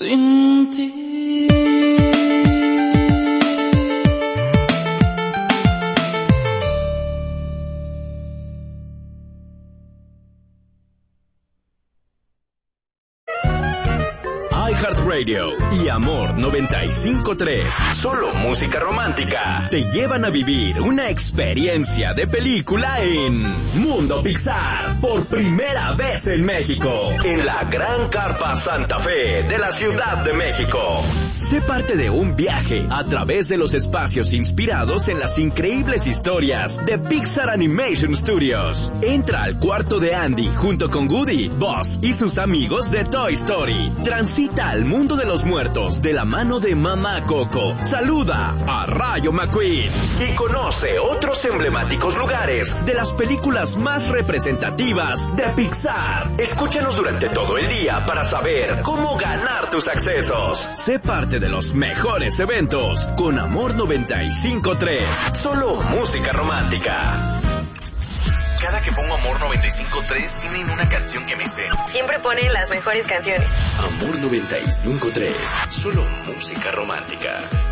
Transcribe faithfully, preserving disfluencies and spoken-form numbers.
sin ti. iHeartRadio y Amor noventa y cinco punto tres, solo música romántica, te llevan a vivir una experiencia de película en Mundo Pixar, por primera vez en México, en la Gran Carpa Santa Fe de la Ciudad de México. Sé parte de un viaje a través de los espacios inspirados en las increíbles historias de Pixar Animation Studios. Entra al cuarto de Andy junto con Woody, Buzz y sus amigos de Toy Story. Transita al mundo de los muertos de la mano de Mamá Coco. Saluda a Rayo McQueen y conoce otros emblemáticos lugares de las películas más representativas de Pixar. Escúchanos durante todo el día para saber cómo ganar tus accesos. Sé parte de los mejores eventos con Amor noventa y cinco punto tres. Solo música romántica. Cada que pongo Amor noventa y cinco punto tres tienen una canción que me sé. Siempre ponen las mejores canciones. Amor noventa y cinco punto tres. Solo música romántica.